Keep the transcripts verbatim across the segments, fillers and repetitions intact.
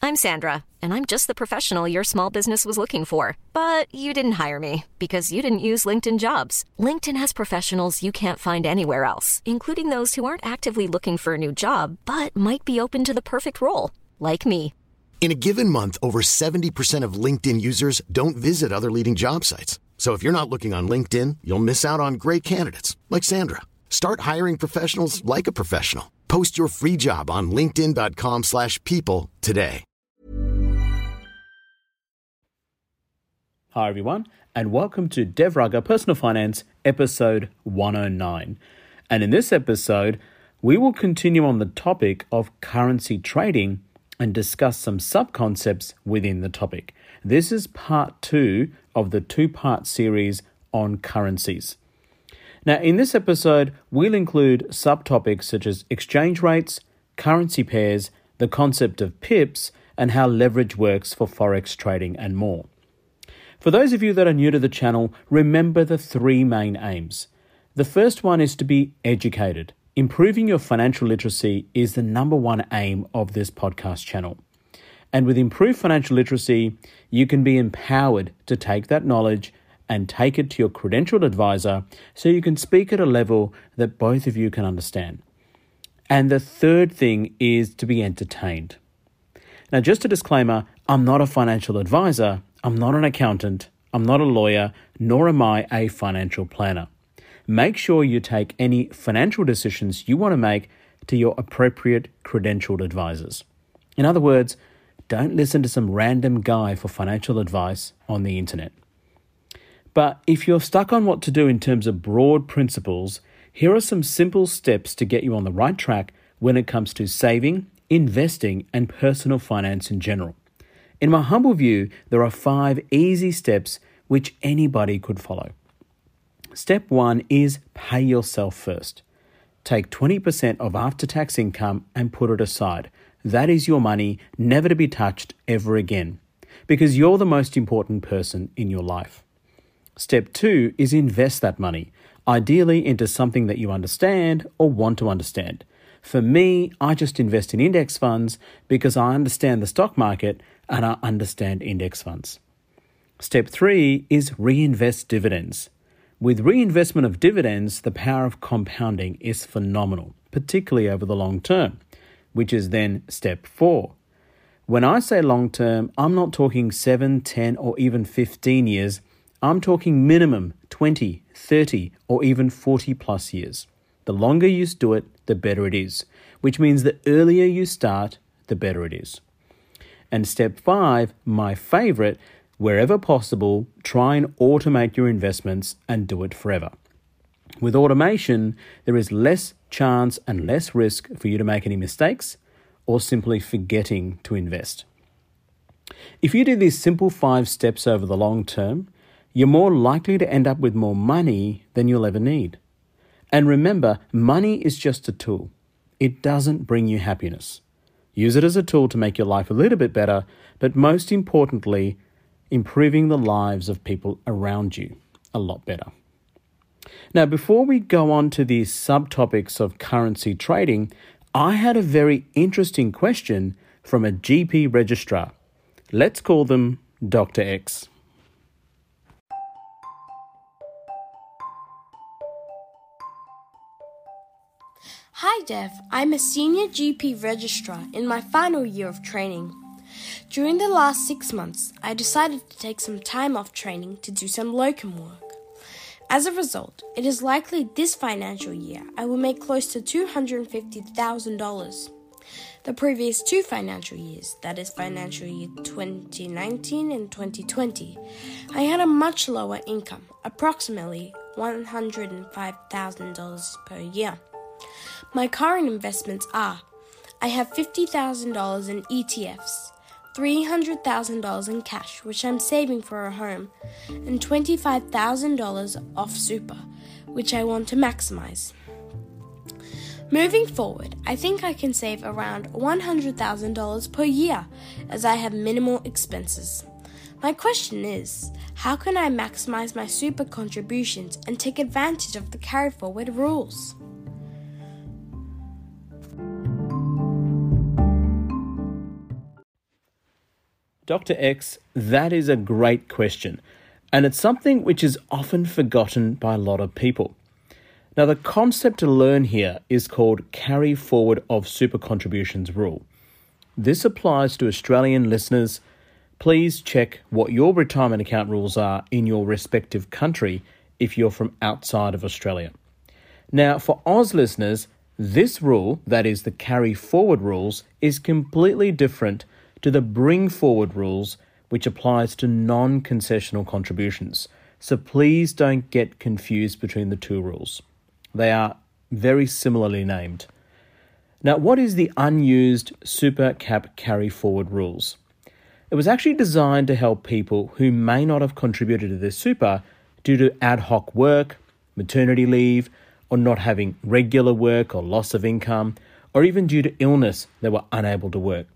I'm Sandra, and I'm just the professional your small business was looking for. But you didn't hire me because you didn't use LinkedIn Jobs. LinkedIn has professionals you can't find anywhere else, including those who aren't actively looking for a new job, but might be open to the perfect role, like me. In a given month, over seventy percent of LinkedIn users don't visit other leading job sites. So if you're not looking on LinkedIn, you'll miss out on great candidates like Sandra. Start hiring professionals like a professional. Post your free job on linkedin.com slash people today. Hi everyone, and welcome to DevRugger Personal Finance episode one oh nine. And in this episode, we will continue on the topic of currency trading and discuss some sub-concepts within the topic. This is part two of the two-part series on currencies. Now, in this episode, we'll include subtopics such as exchange rates, currency pairs, the concept of pips, and how leverage works for forex trading and more. For those of you that are new to the channel, remember the three main aims. The first one is to be educated. Improving your financial literacy is the number one aim of this podcast channel. And with improved financial literacy, you can be empowered to take that knowledge and take it to your credentialed advisor so you can speak at a level that both of you can understand. And the third thing is to be entertained. Now, just a disclaimer, I'm not a financial advisor, I'm not an accountant, I'm not a lawyer, nor am I a financial planner. Make sure you take any financial decisions you want to make to your appropriate credentialed advisors. In other words, don't listen to some random guy for financial advice on the internet. But if you're stuck on what to do in terms of broad principles, here are some simple steps to get you on the right track when it comes to saving, investing, and personal finance in general. In my humble view, there are five easy steps which anybody could follow. Step one is pay yourself first. Take twenty percent of after-tax income and put it aside. That is your money, never to be touched ever again, because you're the most important person in your life. Step two is invest that money, ideally into something that you understand or want to understand. For me, I just invest in index funds because I understand the stock market and I understand index funds. Step three is reinvest dividends. With reinvestment of dividends, the power of compounding is phenomenal, particularly over the long term, which is then step four. When I say long term, I'm not talking seven, ten, or even fifteen years. I'm talking minimum twenty, thirty, or even forty plus years. The longer you do it, the better it is, which means the earlier you start, the better it is. And step five, my favorite, wherever possible, try and automate your investments and do it forever. With automation, there is less chance and less risk for you to make any mistakes or simply forgetting to invest. If you do these simple five steps over the long term, you're more likely to end up with more money than you'll ever need. And remember, money is just a tool. It doesn't bring you happiness. Use it as a tool to make your life a little bit better, but most importantly, improving the lives of people around you a lot better. Now, before we go on to the subtopics of currency trading, I had a very interesting question from a G P registrar. Let's call them Doctor X. Hi Dev, I'm a senior G P registrar in my final year of training. During the last six months, I decided to take some time off training to do some locum work. As a result, it is likely this financial year I will make close to two hundred fifty thousand dollars. The previous two financial years, that is financial year twenty nineteen and twenty twenty, I had a much lower income, approximately one hundred five thousand dollars per year. My current investments are, I have fifty thousand dollars in E T Fs, three hundred thousand dollars in cash, which I'm saving for a home, and twenty-five thousand dollars off super, which I want to maximize. Moving forward, I think I can save around one hundred thousand dollars per year, as I have minimal expenses. My question is, how can I maximize my super contributions and take advantage of the carry forward rules? Doctor X, that is a great question, and it's something which is often forgotten by a lot of people. Now, the concept to learn here is called carry forward of super contributions rule. This applies to Australian listeners. Please check what your retirement account rules are in your respective country if you're from outside of Australia. Now, for Oz listeners, this rule, that is the carry forward rules, is completely different to the bring forward rules, which applies to non-concessional contributions. So please don't get confused between the two rules. They are very similarly named. Now, what is the unused super cap carry forward rules? It was actually designed to help people who may not have contributed to their super due to ad hoc work, maternity leave, or not having regular work or loss of income, or even due to illness they were unable to work.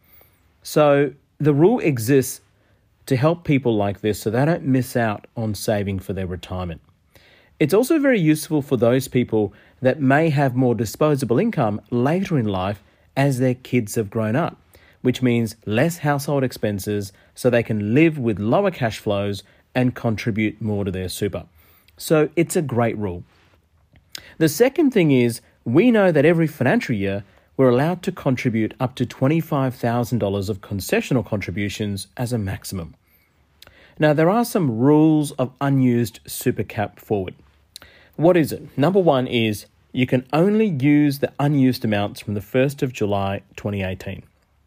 So the rule exists to help people like this so they don't miss out on saving for their retirement. It's also very useful for those people that may have more disposable income later in life as their kids have grown up, which means less household expenses so they can live with lower cash flows and contribute more to their super. So it's a great rule. The second thing is we know that every financial year we're allowed to contribute up to twenty-five thousand dollars of concessional contributions as a maximum. Now, there are some rules of unused super cap forward. What is it? Number one is you can only use the unused amounts from the first of July twenty eighteen.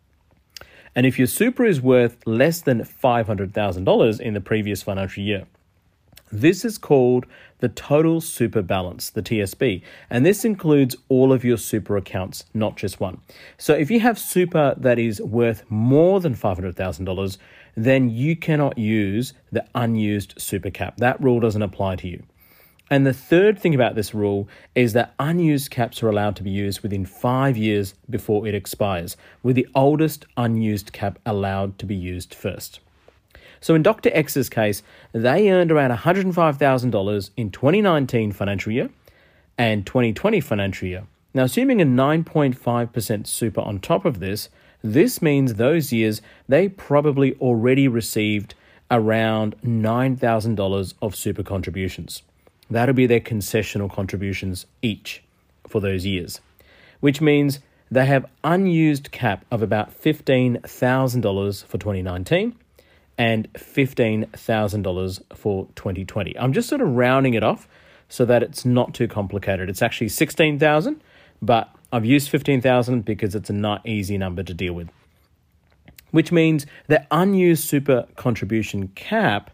And if your super is worth less than five hundred thousand dollars in the previous financial year, this is called the total super balance, the T S B, and this includes all of your super accounts, not just one. So if you have super that is worth more than five hundred thousand dollars, then you cannot use the unused super cap. That rule doesn't apply to you. And the third thing about this rule is that unused caps are allowed to be used within five years before it expires, with the oldest unused cap allowed to be used first. So in Doctor X's case, they earned around one hundred five thousand dollars in twenty nineteen financial year and twenty twenty financial year. Now, assuming a nine point five percent super on top of this, this means those years they probably already received around nine thousand dollars of super contributions. That'll be their concessional contributions each for those years, which means they have unused cap of about fifteen thousand dollars for twenty nineteen and fifteen thousand dollars for twenty twenty. I'm just sort of rounding it off so that it's not too complicated. It's actually sixteen thousand dollars, but I've used fifteen thousand dollars because it's a not easy number to deal with, which means that unused super contribution cap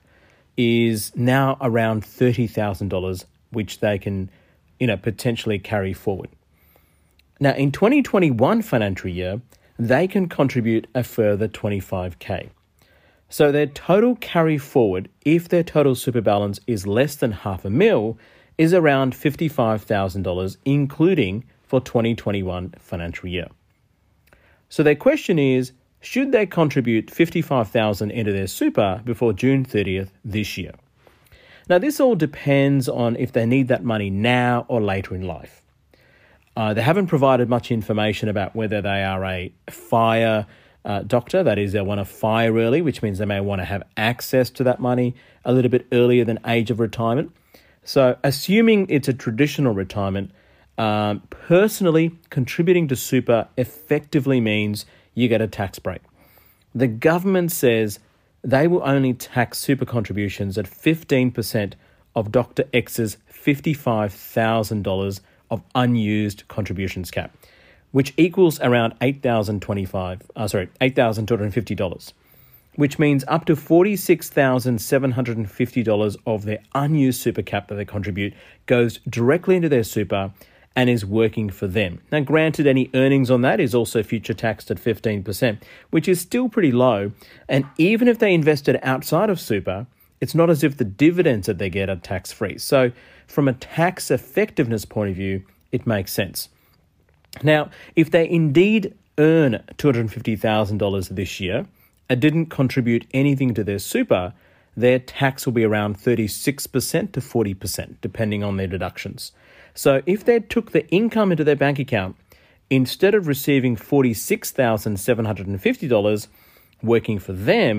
is now around thirty thousand dollars, which they can, you know, potentially carry forward. Now, in twenty twenty-one financial year, they can contribute a further twenty-five thousand. So their total carry forward, if their total super balance is less than half a mil, is around fifty-five thousand dollars, including for twenty twenty-one financial year. So their question is, should they contribute fifty-five thousand dollars into their super before June thirtieth this year? Now, this all depends on if they need that money now or later in life. Uh, they haven't provided much information about whether they are a fire uh, doctor, that is, they want to fire early, which means they may want to have access to that money a little bit earlier than age of retirement. So assuming it's a traditional retirement, um, personally contributing to super effectively means you get a tax break. The government says they will only tax super contributions at fifteen percent of Doctor X's fifty-five thousand dollars of unused contributions cap, which equals around eight thousand twenty-five dollars, uh, sorry, eight thousand two hundred fifty dollars, which means up to forty-six thousand seven hundred fifty dollars of their unused super cap that they contribute goes directly into their super and is working for them. Now, granted, any earnings on that is also future taxed at fifteen percent, which is still pretty low. And even if they invested outside of super, it's not as if the dividends that they get are tax-free. So from a tax effectiveness point of view, it makes sense. Now, if they indeed earn two hundred fifty thousand dollars this year and didn't contribute anything to their super, their tax will be around thirty-six percent to forty percent, depending on their deductions. So if they took the income into their bank account, instead of receiving forty-six thousand seven hundred fifty dollars working for them,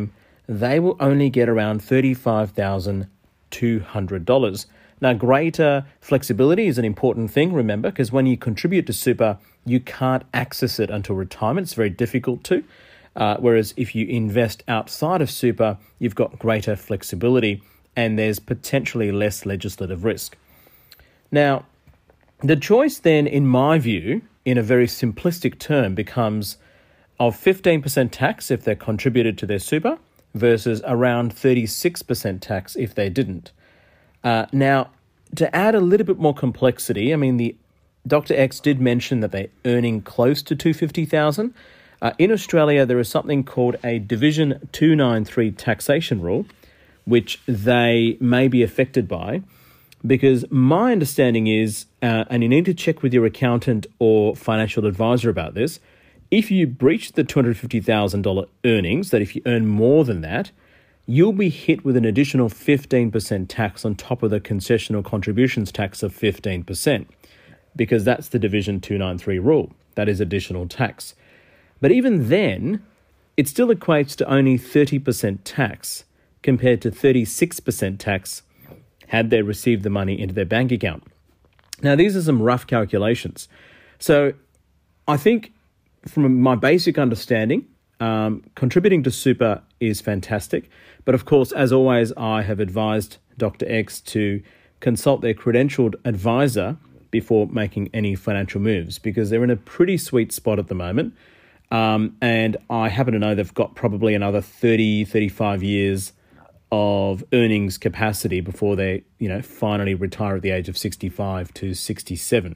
they will only get around thirty-five thousand two hundred dollars. Now, greater flexibility is an important thing, remember, because when you contribute to super, you can't access it until retirement. It's very difficult to. Uh, whereas if you invest outside of super, you've got greater flexibility and there's potentially less legislative risk. Now, the choice then, in my view, in a very simplistic term, becomes of fifteen percent tax if they're contributed to their super versus around thirty-six percent tax if they didn't. Uh, now, to add a little bit more complexity, I mean, the Doctor X did mention that they're earning close to two hundred fifty thousand dollars. Uh, in Australia, there is something called a Division two ninety-three taxation rule, which they may be affected by, because my understanding is, uh, and you need to check with your accountant or financial advisor about this, if you breach the two hundred fifty thousand dollars earnings, that if you earn more than that, you'll be hit with an additional fifteen percent tax on top of the concessional contributions tax of fifteen percent, because that's the Division two ninety-three rule. That is additional tax. But even then, it still equates to only thirty percent tax compared to thirty-six percent tax had they received the money into their bank account. Now, these are some rough calculations. So I think from my basic understanding, um, contributing to super is fantastic. But of course, as always, I have advised Doctor X to consult their credentialed advisor before making any financial moves, because they're in a pretty sweet spot at the moment. Um, and I happen to know they've got probably another thirty, thirty-five years of earnings capacity before they, you know, finally retire at the age of sixty-five to sixty-seven.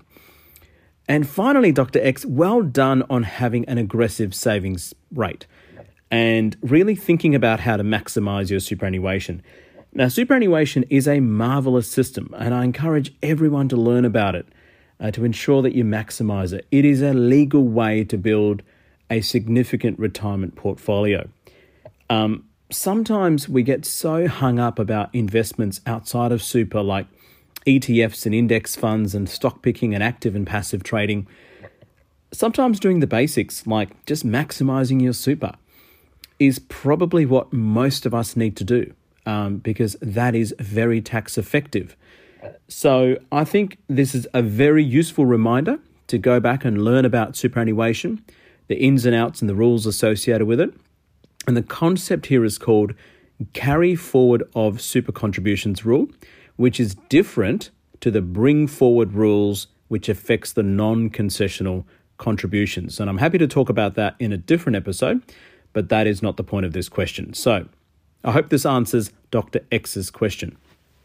And finally, Doctor X, well done on having an aggressive savings rate and really thinking about how to maximize your superannuation. Now, superannuation is a marvelous system, and I encourage everyone to learn about it uh, to ensure that you maximize it. It is a legal way to build a significant retirement portfolio. Um, sometimes we get so hung up about investments outside of super, like E T Fs and index funds and stock picking and active and passive trading. Sometimes doing the basics, like just maximizing your super, is probably what most of us need to do, um, because that is very tax effective. So I think this is a very useful reminder to go back and learn about superannuation, the ins and outs and the rules associated with it. And the concept here is called carry forward of super contributions rule, which is different to the bring forward rules, which affects the non-concessional contributions. And I'm happy to talk about that in a different episode, but that is not the point of this question. So I hope this answers Doctor X's question.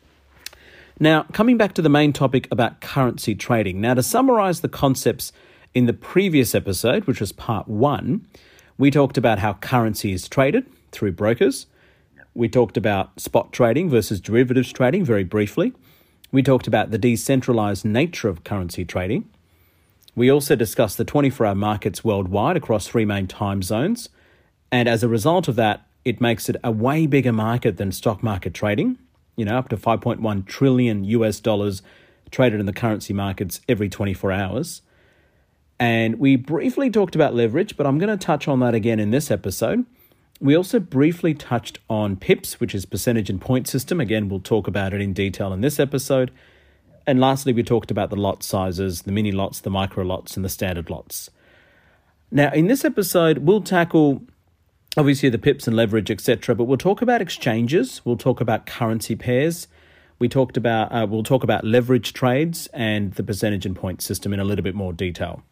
Now, coming back to the main topic about currency trading. Now, to summarize the concepts in the previous episode, which was part one, we talked about how currency is traded through brokers. We talked about spot trading versus derivatives trading very briefly. We talked about the decentralized nature of currency trading. We also discussed the twenty-four hour markets worldwide across three main time zones. And as a result of that, it makes it a way bigger market than stock market trading, you know, up to five point one trillion U S dollars traded in the currency markets every twenty-four hours. And we briefly talked about leverage, but I'm going to touch on that again in this episode. We also briefly touched on pips, which is percentage and point system. Again, we'll talk about it in detail in this episode. And lastly, we talked about the lot sizes, the mini lots, the micro lots, and the standard lots. Now, in this episode, we'll tackle obviously the pips and leverage, et cetera, but we'll talk about exchanges. We'll talk about currency pairs. We talked about, uh, we'll talk about leverage trades and the percentage and point system in a little bit more detail.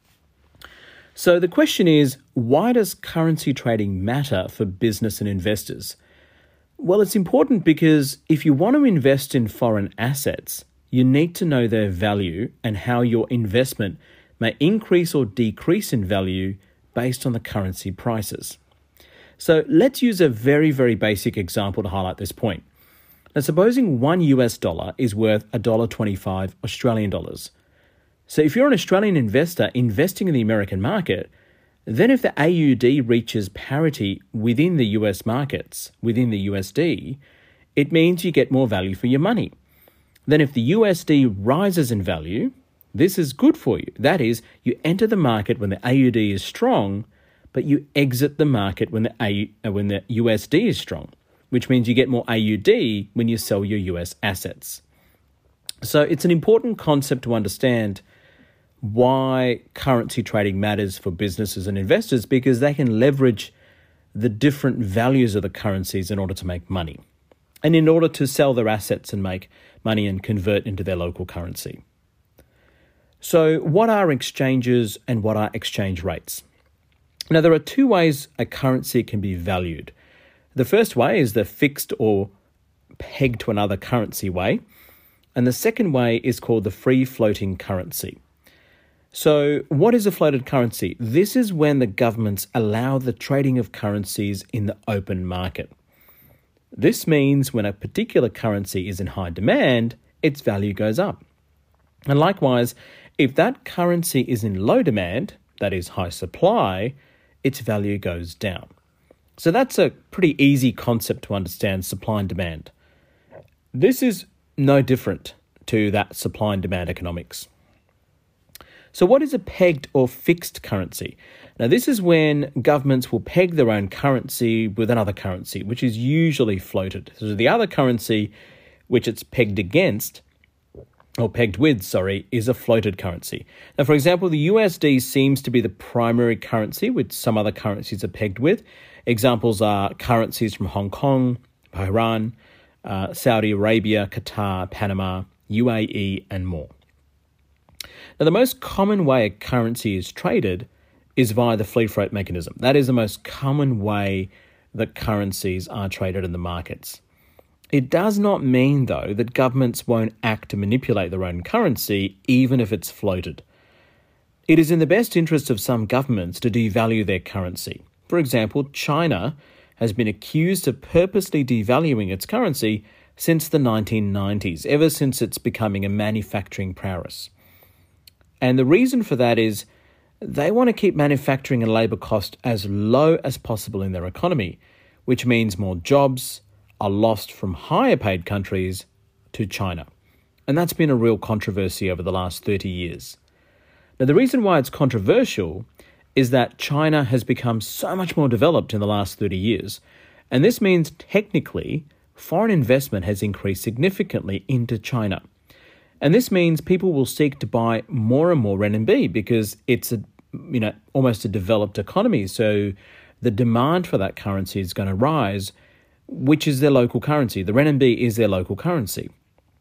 So the question is, why does currency trading matter for business and investors? Well, it's important because if you want to invest in foreign assets, you need to know their value and how your investment may increase or decrease in value based on the currency prices. So let's use a very, very basic example to highlight this point. Now, supposing one U S dollar is worth one dollar twenty-five Australian dollars. So if you're an Australian investor investing in the American market, then if the A U D reaches parity within the U S markets, within the U S D, it means you get more value for your money. Then if the U S D rises in value, this is good for you. That is, you enter the market when the A U D is strong, but you exit the market when the A, uh, when the U S D is strong, which means you get more A U D when you sell your U S assets. So it's an important concept to understand why currency trading matters for businesses and investors, because they can leverage the different values of the currencies in order to make money and in order to sell their assets and make money and convert into their local currency. So what are exchanges and what are exchange rates? Now, there are two ways a currency can be valued. The first way is the fixed or pegged to another currency way, and the second way is called the free floating currency. So what is a floated currency? This is when the governments allow the trading of currencies in the open market. This means when a particular currency is in high demand, its value goes up. And likewise, if that currency is in low demand, that is high supply, its value goes down. So that's a pretty easy concept to understand, supply and demand. This is no different to that supply and demand economics. So what is a pegged or fixed currency? Now, this is when governments will peg their own currency with another currency, which is usually floated. So the other currency which it's pegged against, or pegged with, sorry, is a floated currency. Now, for example, the U S D seems to be the primary currency, which some other currencies are pegged with. Examples are currencies from Hong Kong, Bahrain, uh, Saudi Arabia, Qatar, Panama, U A E, and more. Now, the most common way a currency is traded is via the free float mechanism. That is the most common way that currencies are traded in the markets. It does not mean, though, that governments won't act to manipulate their own currency, even if it's floated. It is in the best interest of some governments to devalue their currency. For example, China has been accused of purposely devaluing its currency since the nineteen nineties, ever since it's becoming a manufacturing prowess. And the reason for that is they want to keep manufacturing and labour cost as low as possible in their economy, which means more jobs are lost from higher paid countries to China. And that's been a real controversy over the last thirty years. Now, the reason why it's controversial is that China has become so much more developed in the last thirty years. And this means technically foreign investment has increased significantly into China. And this means people will seek to buy more and more renminbi because it's a, you know, almost a developed economy. So the demand for that currency is going to rise, which is their local currency. The renminbi is their local currency.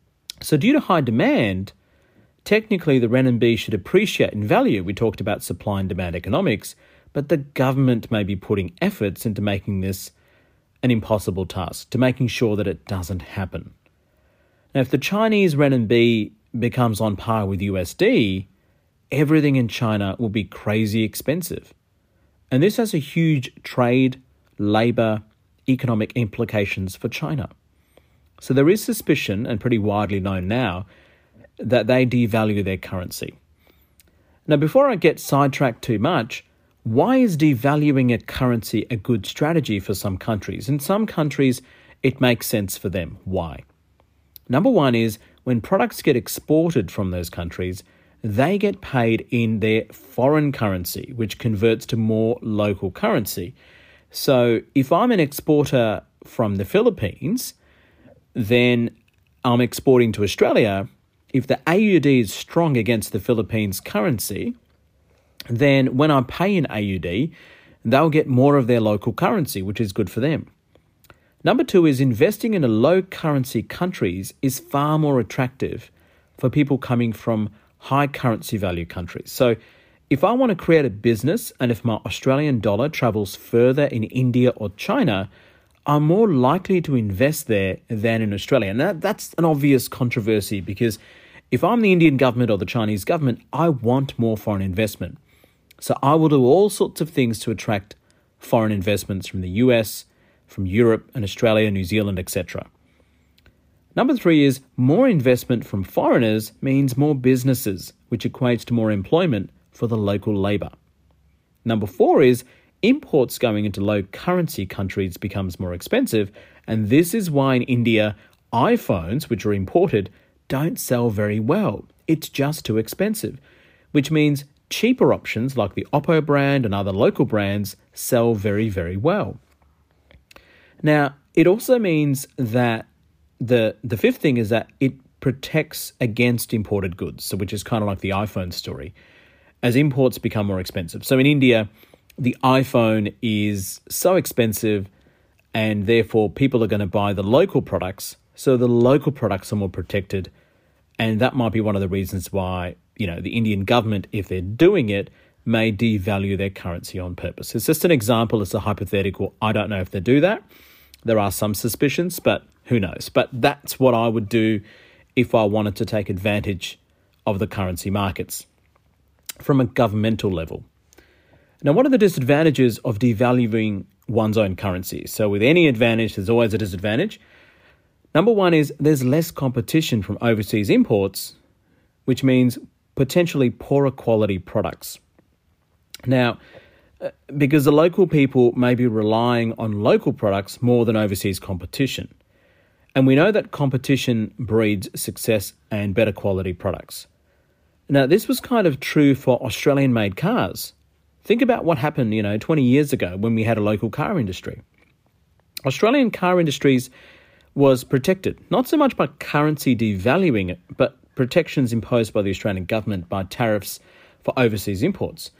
So due to high demand, technically the renminbi should appreciate in value. We talked about supply and demand economics, but the government may be putting efforts into making this an impossible task, to making sure that it doesn't happen. Now, if the Chinese renminbi becomes on par with U S D, everything in China will be crazy expensive. And this has a huge trade, labour, economic implications for China. So there is suspicion, and pretty widely known now, that they devalue their currency. Now, before I get sidetracked too much, why is devaluing a currency a good strategy for some countries? In some countries, it makes sense for them. Why? Number one is when products get exported from those countries, they get paid in their foreign currency, which converts to more local currency. So if I'm an exporter from the Philippines, then I'm exporting to Australia. If the A U D is strong against the Philippines currency, then when I pay in A U D, they'll get more of their local currency, which is good for them. Number two is investing in a low currency countries is far more attractive for people coming from high currency value countries. So if I want to create a business and if my Australian dollar travels further in India or China, I'm more likely to invest there than in Australia. And that, that's an obvious controversy because if I'm the Indian government or the Chinese government, I want more foreign investment. So I will do all sorts of things to attract foreign investments from the U S, from Europe and Australia, New Zealand, et cetera. Number three is more investment from foreigners means more businesses, which equates to more employment for the local labour. Number four is imports going into low currency countries becomes more expensive, and this is why in India, iPhones, which are imported, don't sell very well. It's just too expensive, which means cheaper options like the Oppo brand and other local brands sell very, very well. Now, it also means that the the fifth thing is that it protects against imported goods, so which is kind of like the iPhone story, as imports become more expensive. So in India, the iPhone is so expensive and therefore people are going to buy the local products, so the local products are more protected. And that might be one of the reasons why, you know, the Indian government, if they're doing it, may devalue their currency on purpose. It's just an example, it's a hypothetical. I don't know if they do that. There are some suspicions, but who knows? But that's what I would do if I wanted to take advantage of the currency markets from a governmental level. Now, what are the disadvantages of devaluing one's own currency? So with any advantage, there's always a disadvantage. Number one is there's less competition from overseas imports, which means potentially poorer quality products. Now, because the local people may be relying on local products more than overseas competition. And we know that competition breeds success and better quality products. Now, this was kind of true for Australian-made cars. Think about what happened, you know, twenty years ago when we had a local car industry. Australian car industries was protected, not so much by currency devaluing it, but protections imposed by the Australian government by tariffs for overseas imports.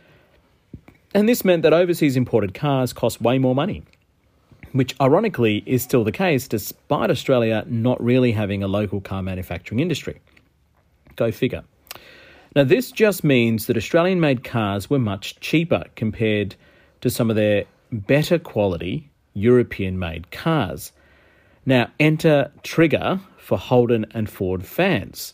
And this meant that overseas imported cars cost way more money, which ironically is still the case despite Australia not really having a local car manufacturing industry. Go figure. Now, this just means that Australian-made cars were much cheaper compared to some of their better quality European-made cars. Now, enter Trigger for Holden and Ford fans.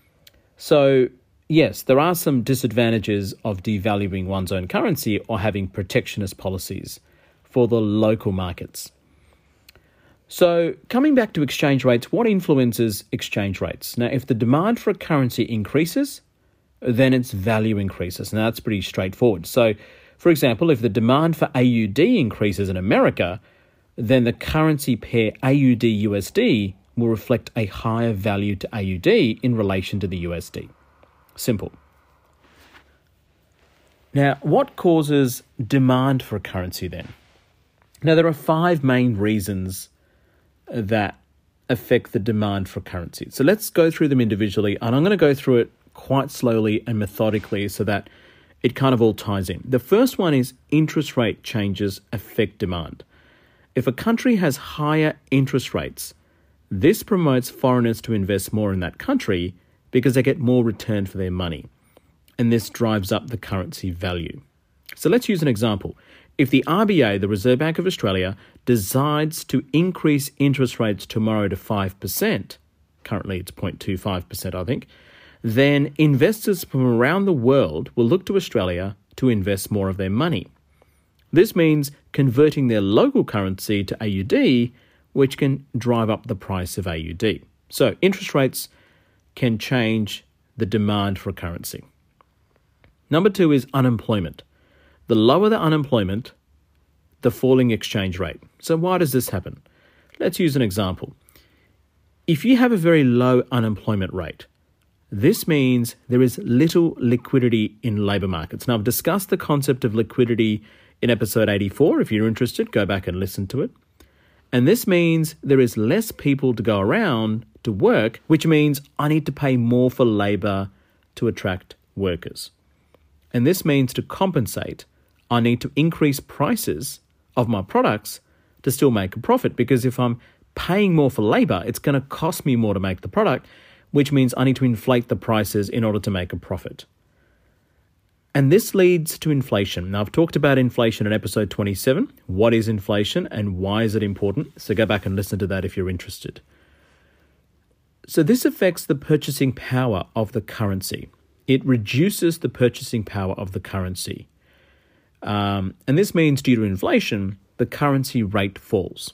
So, yes, there are some disadvantages of devaluing one's own currency or having protectionist policies for the local markets. So, coming back to exchange rates, what influences exchange rates? Now, if the demand for a currency increases, then its value increases. Now, that's pretty straightforward. So, for example, if the demand for A U D increases in America, then the currency pair A U D U S D will reflect a higher value to A U D in relation to the U S D. Simple. Now, what causes demand for a currency then? Now, there are five main reasons that affect the demand for currency. So let's go through them individually, and I'm going to go through it quite slowly and methodically so that it kind of all ties in. The first one is interest rate changes affect demand. If a country has higher interest rates, this promotes foreigners to invest more in that country because they get more return for their money. And this drives up the currency value. So let's use an example. If the R B A, the Reserve Bank of Australia, decides to increase interest rates tomorrow to five percent, currently it's zero point two five percent, I think, then investors from around the world will look to Australia to invest more of their money. This means converting their local currency to A U D, which can drive up the price of A U D. So interest rates can change the demand for a currency. Number two is unemployment. The lower the unemployment, the falling exchange rate. So why does this happen? Let's use an example. If you have a very low unemployment rate, this means there is little liquidity in labour markets. Now, I've discussed the concept of liquidity in episode eighty-four. If you're interested, go back and listen to it. And this means there is less people to go around to work, which means I need to pay more for labour to attract workers. And this means to compensate, I need to increase prices of my products to still make a profit. Because if I'm paying more for labour, it's going to cost me more to make the product, which means I need to inflate the prices in order to make a profit. And this leads to inflation. Now, I've talked about inflation in episode twenty-seven. What is inflation and why is it important? So go back and listen to that if you're interested. So this affects the purchasing power of the currency. It reduces the purchasing power of the currency. Um, and this means due to inflation, the currency rate falls.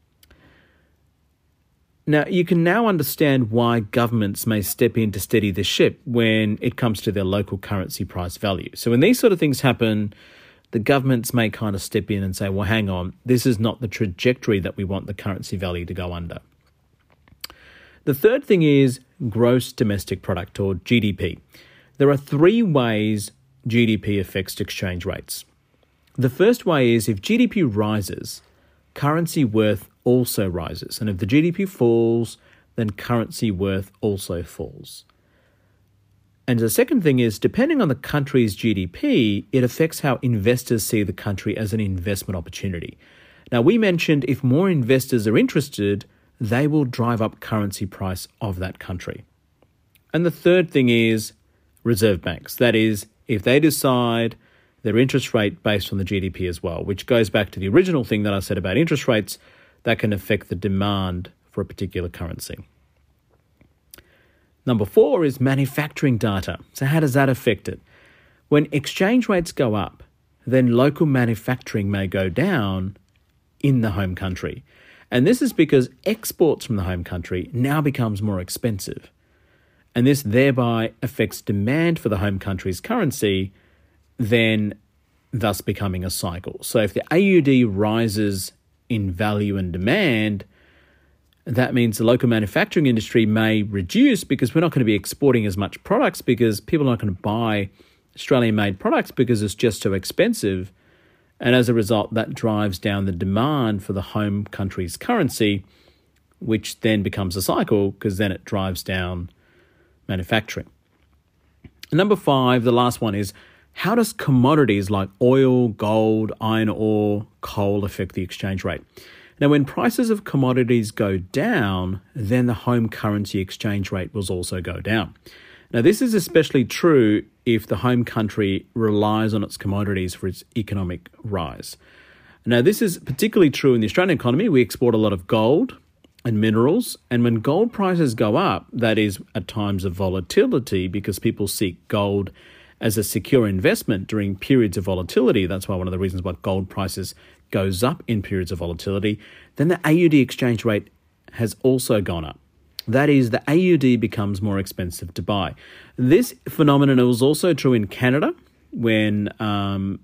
Now, you can now understand why governments may step in to steady the ship when it comes to their local currency price value. So when these sort of things happen, the governments may kind of step in and say, well, hang on, this is not the trajectory that we want the currency value to go under. The third thing is gross domestic product, or G D P. There are three ways G D P affects exchange rates. The first way is if G D P rises, currency worth also rises. And if the G D P falls, then currency worth also falls. And the second thing is, depending on the country's G D P, it affects how investors see the country as an investment opportunity. Now, we mentioned if more investors are interested, they will drive up currency price of that country. And the third thing is reserve banks. That is, if they decide their interest rate based on the G D P as well, which goes back to the original thing that I said about interest rates, that can affect the demand for a particular currency. Number four is manufacturing data. So how does that affect it? When exchange rates go up, then local manufacturing may go down in the home country. And this is because exports from the home country now becomes more expensive. And this thereby affects demand for the home country's currency, then thus becoming a cycle. So if the A U D rises in value and demand, that means the local manufacturing industry may reduce because we're not going to be exporting as much products because people are not going to buy Australian-made products because it's just too expensive. And as a result, that drives down the demand for the home country's currency, which then becomes a cycle because then it drives down manufacturing. Number five, the last one is, how does commodities like oil, gold, iron ore, coal affect the exchange rate? Now, when prices of commodities go down, then the home currency exchange rate will also go down. Now, this is especially true if the home country relies on its commodities for its economic rise. Now, this is particularly true in the Australian economy. We export a lot of gold and minerals, and when gold prices go up, that is at times of volatility because people seek gold as a secure investment during periods of volatility. That's why one of the reasons why gold prices goes up in periods of volatility. Then the A U D exchange rate has also gone up. That is, the A U D becomes more expensive to buy. This phenomenon was also true in Canada when um,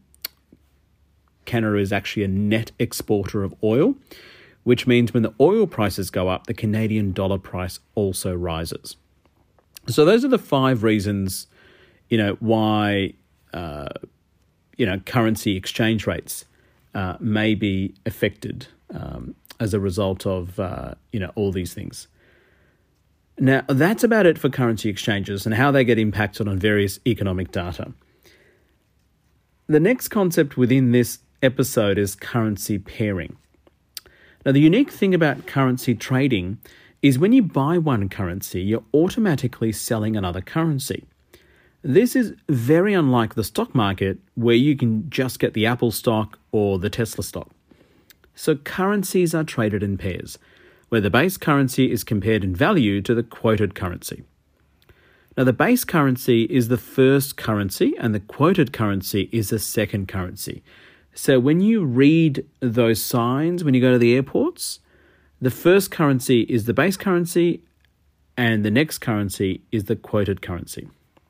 Canada is actually a net exporter of oil, which means when the oil prices go up, the Canadian dollar price also rises. So those are the five reasons, you know, why, uh, you know, currency exchange rates uh, may be affected um, as a result of, uh, you know, all these things. Now, that's about it for currency exchanges and how they get impacted on various economic data. The next concept within this episode is currency pairing. Now, the unique thing about currency trading is when you buy one currency, you're automatically selling another currency. This is very unlike the stock market where you can just get the Apple stock or the Tesla stock. So currencies are traded in pairs, where the base currency is compared in value to the quoted currency. Now, the base currency is the first currency and the quoted currency is the second currency. So when you read those signs, when you go to the airports, the first currency is the base currency and the next currency is the quoted currency.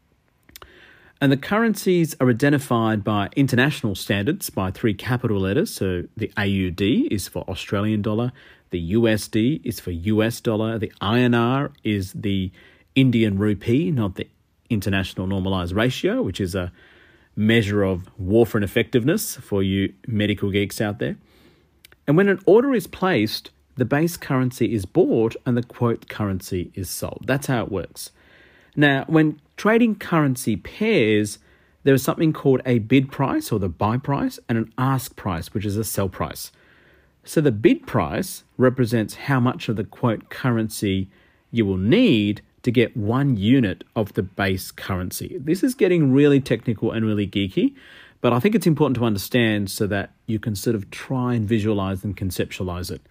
And the currencies are identified by international standards by three capital letters. So the A U D is for Australian dollar, the U S D is for U S dollar, the I N R is the Indian rupee, not the international normalized ratio, which is a measure of warfarin effectiveness for you medical geeks out there. And when an order is placed, the base currency is bought and the quote currency is sold. That's how it works. Now, when trading currency pairs, there is something called a bid price or the buy price and an ask price, which is a sell price. So the bid price represents how much of the quote currency you will need to get one unit of the base currency. This is getting really technical and really geeky, but I think it's important to understand so that you can sort of try and visualize and conceptualize it.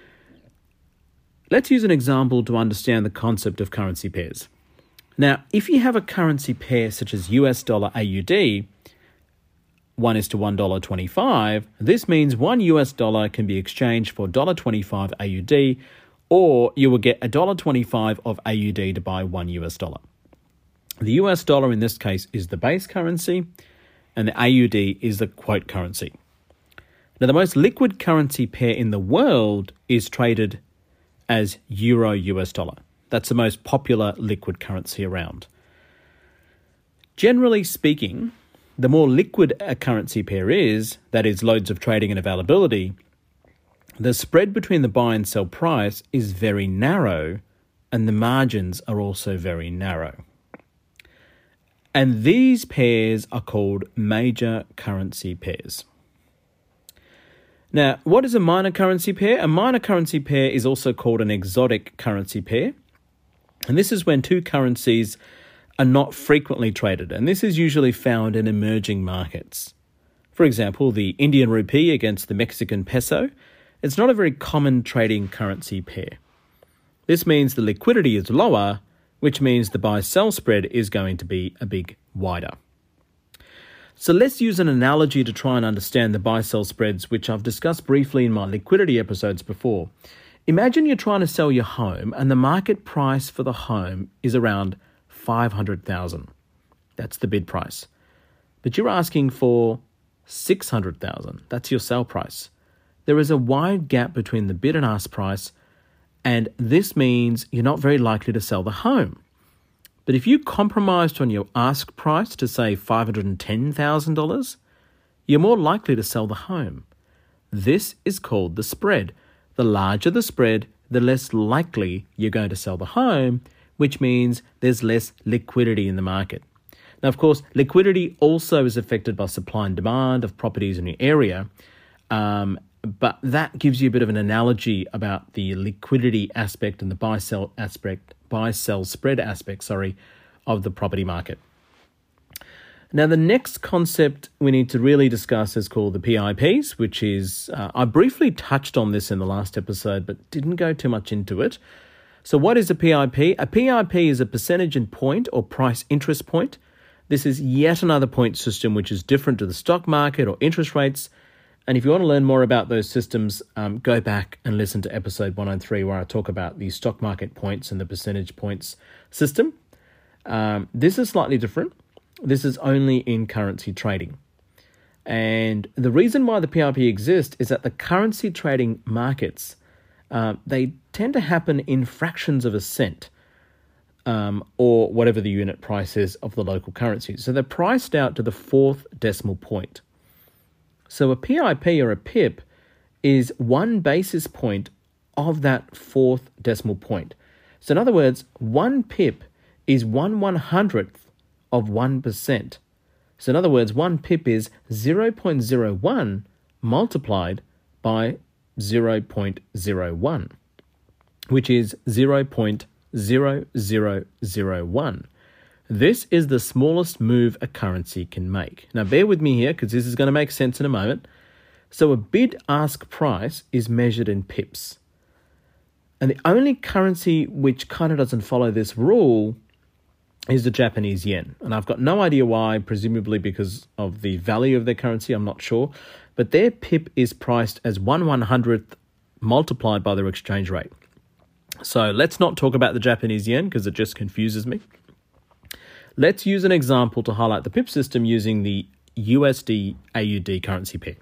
Let's use an example to understand the concept of currency pairs. Now, if you have a currency pair such as U S dollar A U D, one is to one dollar twenty-five, this means one U S dollar can be exchanged for one dollar twenty-five A U D, or you will get one dollar twenty-five of A U D to buy one U S dollar. The U S dollar in this case is the base currency, and the A U D is the quote currency. Now, the most liquid currency pair in the world is traded as Euro U S dollar. That's the most popular liquid currency around. Generally speaking, the more liquid a currency pair is, that is loads of trading and availability, the spread between the buy and sell price is very narrow, and the margins are also very narrow. And these pairs are called major currency pairs. Now, what is a minor currency pair? A minor currency pair is also called an exotic currency pair. And this is when two currencies are not frequently traded, and this is usually found in emerging markets. For example, the Indian rupee against the Mexican peso. It's not a very common trading currency pair. This means the liquidity is lower, which means the buy-sell spread is going to be a bit wider. So let's use an analogy to try and understand the buy-sell spreads, which I've discussed briefly in my liquidity episodes before. Imagine you're trying to sell your home and the market price for the home is around five hundred thousand dollars. That's the bid price. But you're asking for six hundred thousand dollars. That's your sell price. There is a wide gap between the bid and ask price, and this means you're not very likely to sell the home. But if you compromised on your ask price to say five hundred ten thousand dollars, you're more likely to sell the home. This is called the spread. The larger the spread, the less likely you're going to sell the home, which means there's less liquidity in the market. Now, of course, liquidity also is affected by supply and demand of properties in your area, um, but that gives you a bit of an analogy about the liquidity aspect and the buy-sell aspect, buy-sell spread aspect, sorry, of the property market. Now, the next concept we need to really discuss is called the P I Ps, which is, uh, I briefly touched on this in the last episode, but didn't go too much into it. So what is a P I P? A P I P is a percentage in point or price interest point. This is yet another point system which is different to the stock market or interest rates. And if you want to learn more about those systems, um, go back and listen to episode one oh three where I talk about the stock market points and the percentage points system. Um, this is slightly different. This is only in currency trading. And the reason why the P I P exists is that the currency trading markets, uh, they tend to happen in fractions of a cent um, or whatever the unit price is of the local currency. So they're priced out to the fourth decimal point. So a P I P or a pip is one basis point of that fourth decimal point. So in other words, one pip is one one hundredth of one percent. So in other words, one pip is zero point zero one multiplied by zero point zero one, which is zero point zero zero zero one. This is the smallest move a currency can make. Now, bear with me here because this is going to make sense in a moment. So a bid-ask price is measured in pips. And the only currency which kind of doesn't follow this rule is the Japanese yen. And I've got no idea why, presumably because of the value of their currency, I'm not sure. But their pip is priced as one one hundredth multiplied by their exchange rate. So let's not talk about the Japanese yen because it just confuses me. Let's use an example to highlight the pip system using the U S D A U D currency pair.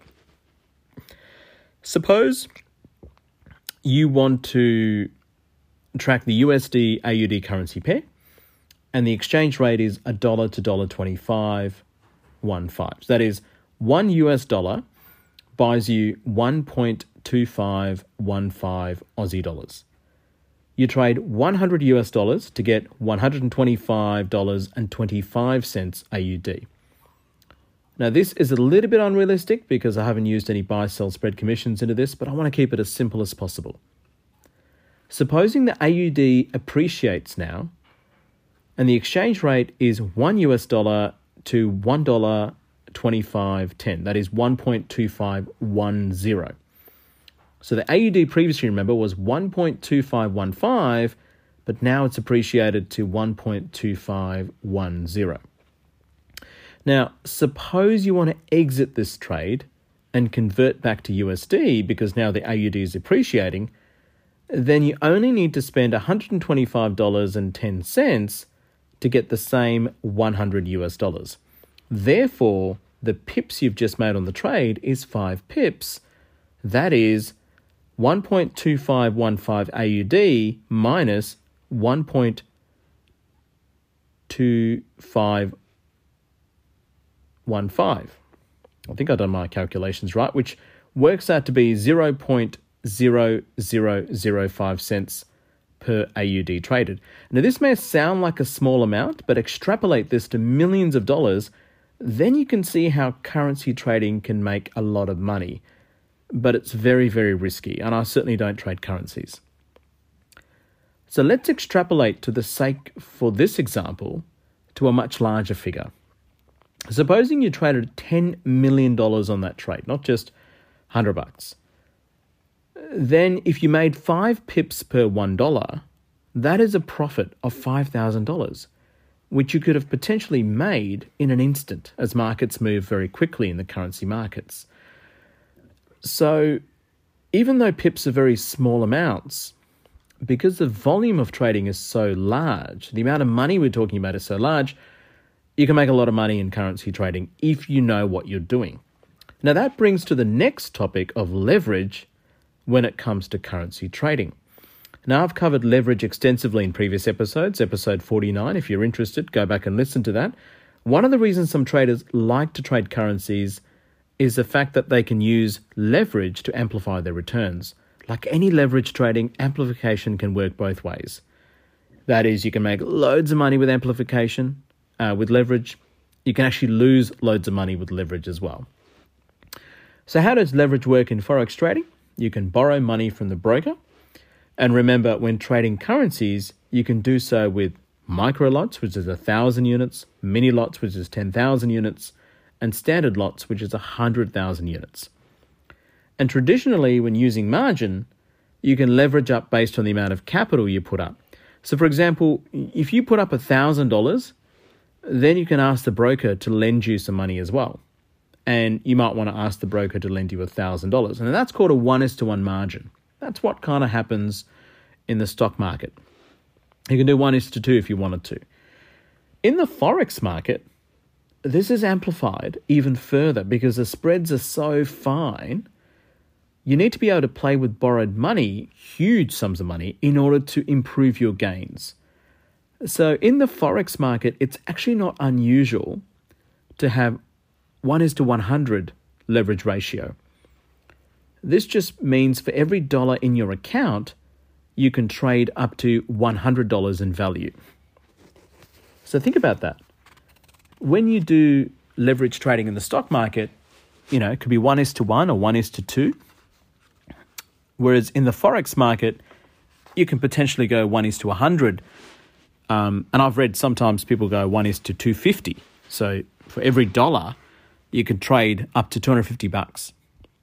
Suppose you want to track the U S D A U D currency pair and the exchange rate is a dollar to dollar twenty-five one five. So that is one U S dollar buys you one point two five one five Aussie dollars. You trade one hundred U S dollars to get one hundred twenty-five dollars and twenty-five cents A U D. Now, this is a little bit unrealistic because I haven't used any buy-sell spread commissions into this, but I want to keep it as simple as possible. Supposing the A U D appreciates now, and the exchange rate is one U S dollar to one dollar twenty-five ten. That is one point two five one zero. So the A U D previously, remember, was one point two five one five, but now it's appreciated to one point two five one zero. Now, suppose you want to exit this trade and convert back to U S D because now the A U D is appreciating, then you only need to spend one hundred twenty-five dollars and ten cents to get the same one hundred U S dollars. Therefore, the pips you've just made on the trade is five pips. That is one point two five one five A U D minus one point two five one five. I think I've done my calculations right, which works out to be zero point zero zero zero five cents per A U D traded. Now, this may sound like a small amount, but extrapolate this to millions of dollars, then you can see how currency trading can make a lot of money. But it's very, very risky, and I certainly don't trade currencies. So let's extrapolate to the sake for this example to a much larger figure. Supposing you traded ten million dollars on that trade, not just one hundred bucks. Then if you made five pips per one dollar, that is a profit of five thousand dollars, which you could have potentially made in an instant as markets move very quickly in the currency markets. So even though pips are very small amounts, because the volume of trading is so large, the amount of money we're talking about is so large, you can make a lot of money in currency trading if you know what you're doing. Now that brings to the next topic of leverage when it comes to currency trading. Now, I've covered leverage extensively in previous episodes, episode forty-nine. If you're interested, go back and listen to that. One of the reasons some traders like to trade currencies is the fact that they can use leverage to amplify their returns. Like any leverage trading, amplification can work both ways. That is, you can make loads of money with amplification, uh, with leverage. You can actually lose loads of money with leverage as well. So how does leverage work in Forex trading? You can borrow money from the broker. And remember, when trading currencies, you can do so with micro lots, which is one thousand units, mini lots, which is ten thousand units, and standard lots, which is one hundred thousand units. And traditionally, when using margin, you can leverage up based on the amount of capital you put up. So for example, if you put up one thousand dollars, then you can ask the broker to lend you some money as well. And you might want to ask the broker to lend you one thousand dollars. And that's called a one is to one margin. That's what kind of happens in the stock market. You can do one is to two if you wanted to. In the Forex market, this is amplified even further because the spreads are so fine. You need to be able to play with borrowed money, huge sums of money, in order to improve your gains. So in the Forex market, it's actually not unusual to have one is to one hundred leverage ratio. This just means for every dollar in your account, you can trade up to one hundred dollars in value. So think about that. When you do leverage trading in the stock market, you know, it could be one is to one or one is to two. Whereas in the Forex market, you can potentially go one is to one hundred. Um, and I've read sometimes people go one is to two fifty. So for every dollar, you can trade up to two hundred fifty bucks.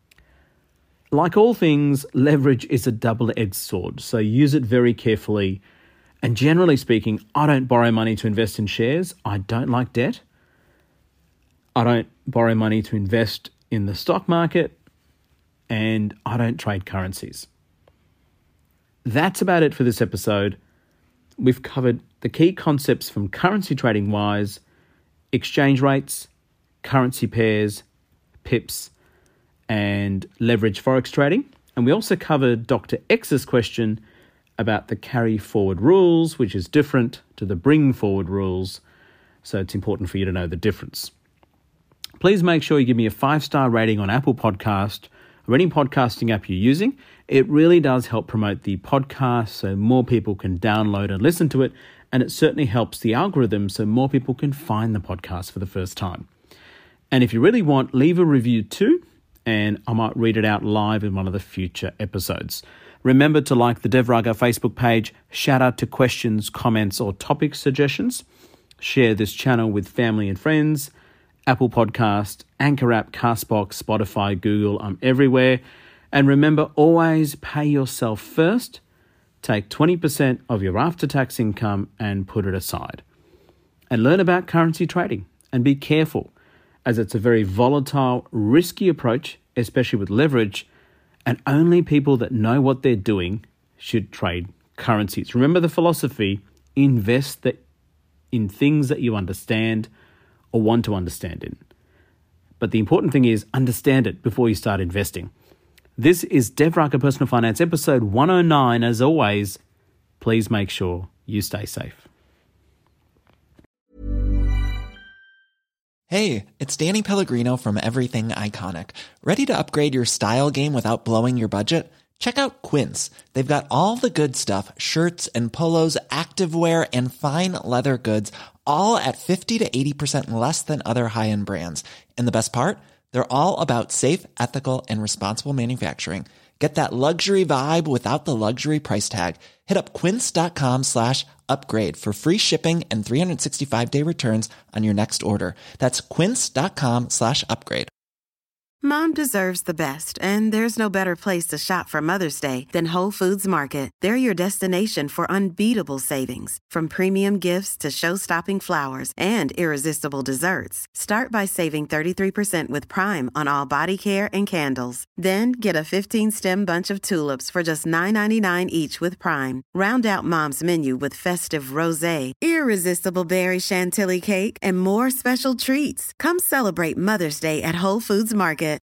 Like all things, leverage is a double-edged sword, so use it very carefully. And generally speaking, I don't borrow money to invest in shares. I don't like debt. I don't borrow money to invest in the stock market, and I don't trade currencies. That's about it for this episode. We've covered the key concepts from currency trading wise, exchange rates, currency pairs, pips, and leverage Forex trading. And we also covered Doctor X's question about the carry forward rules, which is different to the bring forward rules. So it's important for you to know the difference. Please make sure you give me a five-star rating on Apple Podcast or any podcasting app you're using. It really does help promote the podcast so more people can download and listen to it. And it certainly helps the algorithm so more people can find the podcast for the first time. And if you really want, leave a review too, and I might read it out live in one of the future episodes. Remember to like the DevRaga Facebook page, shout out to questions, comments, or topic suggestions. Share this channel with family and friends. Apple Podcast, Anchor app, Castbox, Spotify, Google, I'm everywhere. And remember, always pay yourself first. Take twenty percent of your after-tax income and put it aside. And learn about currency trading and be careful, as it's a very volatile, risky approach, especially with leverage, and only people that know what they're doing should trade currencies. Remember the philosophy, invest that in things that you understand or want to understand in. But the important thing is understand it before you start investing. This is DevRaga Personal Finance episode one oh nine. As always, please make sure you stay safe. Hey, it's Danny Pellegrino from Everything Iconic. Ready to upgrade your style game without blowing your budget? Check out Quince. They've got all the good stuff, shirts and polos, activewear, and fine leather goods, all at fifty to eighty percent less than other high-end brands. And the best part? They're all about safe, ethical, and responsible manufacturing. Get that luxury vibe without the luxury price tag. Hit up quince.com slash upgrade for free shipping and three sixty-five day returns on your next order. That's quince.com slash upgrade. Mom deserves the best, and there's no better place to shop for Mother's Day than Whole Foods Market. They're your destination for unbeatable savings, from premium gifts to show-stopping flowers and irresistible desserts. Start by saving thirty-three percent with Prime on all body care and candles. Then get a fifteen-stem bunch of tulips for just nine ninety-nine each with Prime. Round out Mom's menu with festive rosé, irresistible berry chantilly cake, and more special treats. Come celebrate Mother's Day at Whole Foods Market.